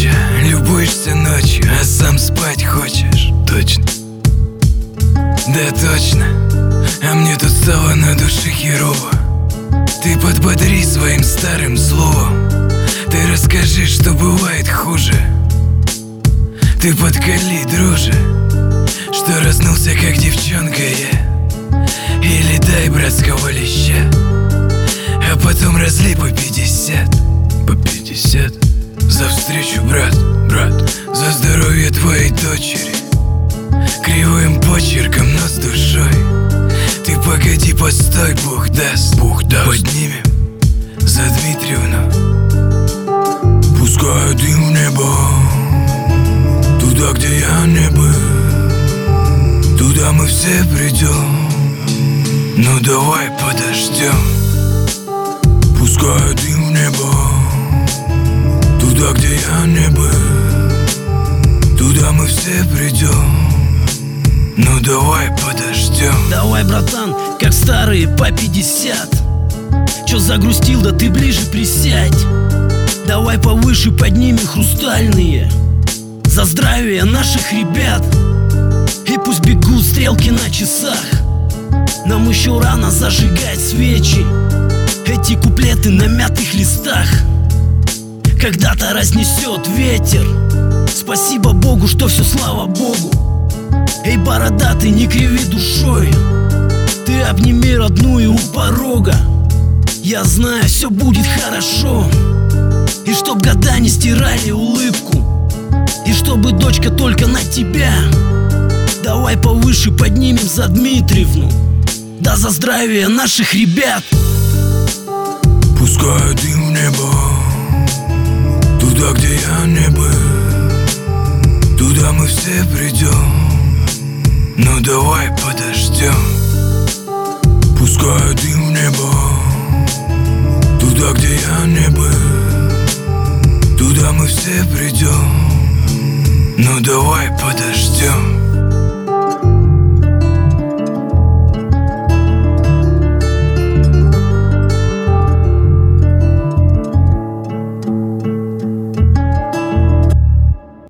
молча любуешься ночью, а сам спать хочешь. Точно? Да точно. А мне тут стало на душе херово. Ты подбодри своим старым словом. Ты расскажи, что бывает хуже. Ты подколи, друже, что разнулся как девчонка я. Или дай братского леща, а потом разлей по 50. По 50? За встречу, брат, за здоровье твоей дочери. Кривым почерком, но с душой. Ты погоди, постой, Бог даст. Поднимем за Дмитриевну. Пускай дым в небо, туда, где я не был. Туда мы все придем. Ну давай подождем. Пускай дым в небо, туда, где я не был. Туда мы все придем. Ну давай подождем. Давай, братан, как старые по 50. Чё загрустил, да ты ближе присядь. Давай повыше поднимем хрустальные за здравие наших ребят. И пусть бегут стрелки на часах. Нам еще рано зажигать свечи. Эти куплеты на мятых листах когда-то разнесет ветер. Спасибо Богу, что все слава Богу. Эй, бородатый, не криви душой. Ты обними родную у порога. Я знаю, все будет хорошо. И чтоб года не стирали улыбку. И чтобы дочка только на тебя. Давай повыше поднимем за Дмитриевну. Да за здравие наших ребят. Пускай дым в небо, туда, где я не был. Туда мы все придем. Ну давай подождем. Пускай дым в небо, туда, где я не был. Туда мы все придем. Ну давай подождем.